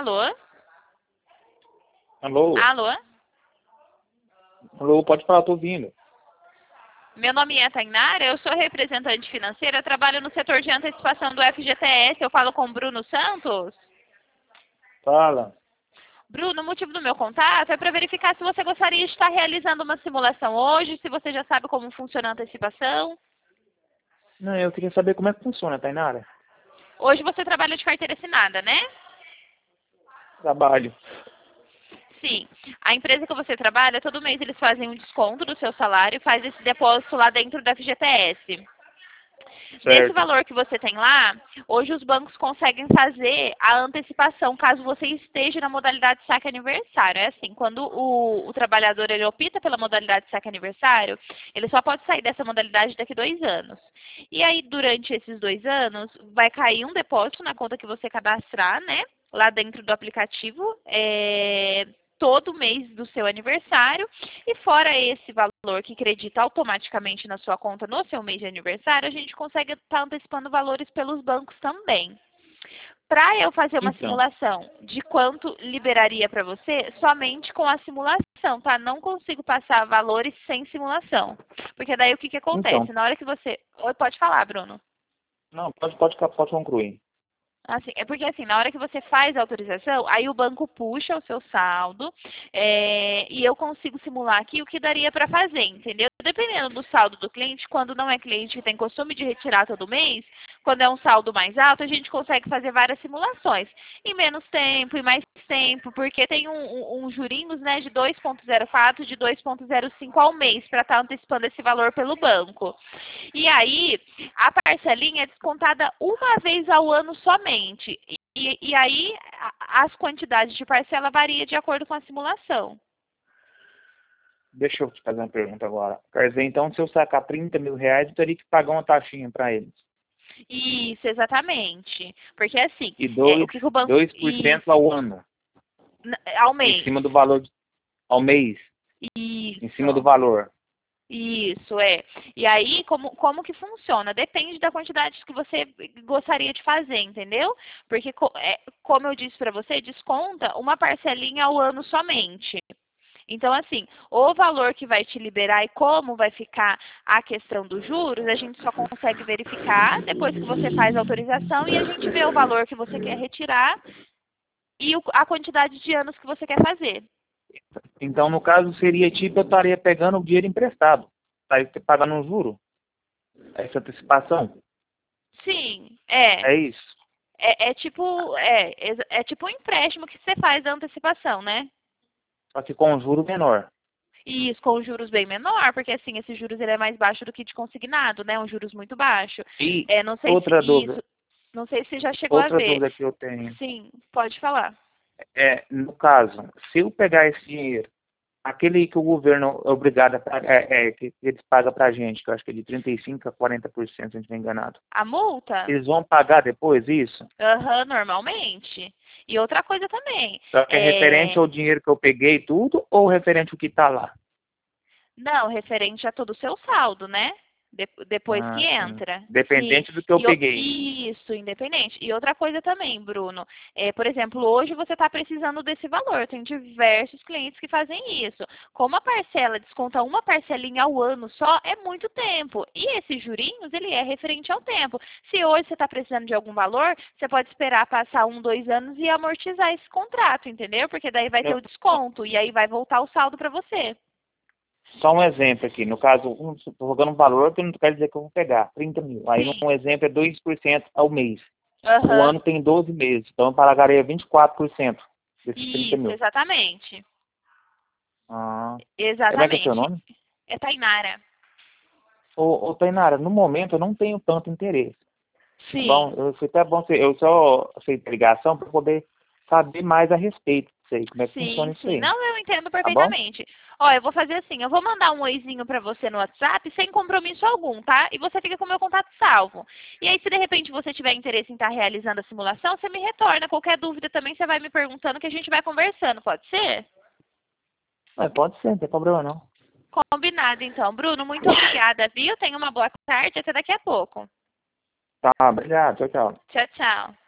Alô? Alô? Alô? Alô, pode falar, tô ouvindo. Meu nome é Tainara, eu sou representante financeira, eu trabalho no setor de antecipação do FGTS, eu falo com o Bruno Santos. Fala. Bruno, o motivo do meu contato é para verificar se você gostaria de estar realizando uma simulação hoje, se você já sabe como funciona a antecipação. Não, eu queria saber como é que funciona, Tainara. Hoje você trabalha de carteira assinada, né? Trabalho. Sim. A empresa que você trabalha, todo mês eles fazem um desconto do seu salário e faz esse depósito lá dentro da FGTS. Desse Certo. valor que você tem lá, hoje os bancos conseguem fazer a antecipação caso você esteja na modalidade saque aniversário. É assim, quando o trabalhador ele opta pela modalidade saque aniversário, ele só pode sair dessa modalidade daqui 2 anos. E aí, durante esses 2 anos, vai cair um depósito na conta que você cadastrar, né? Lá dentro do aplicativo, todo mês do seu aniversário, e fora esse valor que credita automaticamente na sua conta no seu mês de aniversário, a gente consegue estar antecipando valores pelos bancos também. Para eu fazer uma Então, simulação de quanto liberaria para você, somente com a simulação, tá? Não consigo passar valores sem simulação. Porque daí o que então, acontece? Na hora que você... Oi, pode falar, Bruno. não, pode concluir. Assim, é porque assim, na hora que você faz a autorização, aí o banco puxa o seu saldo e eu consigo simular aqui o que daria para fazer, entendeu? Dependendo do saldo do cliente, quando não é cliente que tem costume de retirar todo mês, quando é um saldo mais alto, a gente consegue fazer várias simulações. Em menos tempo, e mais tempo, porque tem um jurinhos, né, de 2,04, de 2,05 ao mês, para estar antecipando esse valor pelo banco. E aí, a parcelinha é descontada uma vez ao ano somente. E aí, as quantidades de parcela variam de acordo com a simulação. Deixa eu te fazer uma pergunta agora. Quer dizer, então, se eu sacar 30 mil reais, eu teria que pagar uma taxinha para eles. Isso, exatamente. Porque assim, E o que que o banco... 2% ao ano, Ao em mês. cima do valor, ao mês, em cima do Isso. valor. Isso, é. E aí, como que funciona? Depende da quantidade que você gostaria de fazer, entendeu? Porque, como eu disse para você, desconta uma parcelinha ao ano somente. Então, assim, o valor que vai te liberar e como vai ficar a questão dos juros, a gente só consegue verificar depois que você faz a autorização e a gente vê o valor que você quer retirar e a quantidade de anos que você quer fazer. Então, no caso, seria tipo, eu estaria pegando o dinheiro emprestado. Estaria pagando um juro. Essa antecipação. Sim, é. É isso. É tipo um empréstimo que você faz da antecipação, né? Só que com um juro menor. E isso com juros bem menor, porque assim, esses juros ele é mais baixo do que de consignado, né? Um juros muito baixo. E Não sei se outra dúvida, isso, não sei se já chegou a outra ver. dúvida que eu tenho Sim, pode falar. no caso, se eu pegar esse dinheiro, aquele que o governo é obrigado a pagar, que eles pagam pra gente, que eu acho que é de 35% a 40%, se a gente não enganado. A multa? Eles vão pagar depois isso? Aham, normalmente. E outra coisa também, Só que é referente ao dinheiro que eu peguei e tudo, ou referente ao que está lá? não, referente a todo o seu saldo, né? Depois que Ah, sim. entra. Sim. Dependente do que eu peguei. Isso, independente. E outra coisa também, Bruno. Por exemplo, hoje você está precisando desse valor. Tem diversos clientes que fazem isso. Como a parcela desconta uma parcelinha ao ano só, é muito tempo. E esses jurinhos, ele é referente ao tempo. Se hoje você está precisando de algum valor, você pode esperar passar 2 anos e amortizar esse contrato, entendeu? Porque daí vai ter o desconto e aí vai voltar o saldo para você. Só um exemplo aqui. No caso, estou jogando um valor que não quer dizer que eu vou pegar. 30 mil. Aí Sim. um exemplo é 2% ao mês. O Aham. ano tem 12 meses. Então eu pagaria 24% desses 30 Isso, mil. exatamente. Ah. Como é que é seu Exatamente. nome? É Tainara. Tainara, no momento eu não tenho tanto interesse. Tá bom? Sim. Foi até bom, eu só aceitei a ligação para poder saber mais a respeito disso aí. Como é que funciona Sim, isso sim. aí. Não, eu entendo Tá bom? perfeitamente. Ó, eu vou fazer assim, eu vou mandar um oizinho pra você no WhatsApp sem compromisso algum, tá? E você fica com o meu contato salvo. E aí, se de repente você tiver interesse em estar realizando a simulação, você me retorna. Qualquer dúvida também você vai me perguntando que a gente vai conversando, pode ser? Pode ser, não tem problema não. Combinado, então. Bruno, muito obrigada, viu? Tenha uma boa tarde. Até daqui a pouco. Tá, obrigado. Tchau, tchau. Tchau, tchau.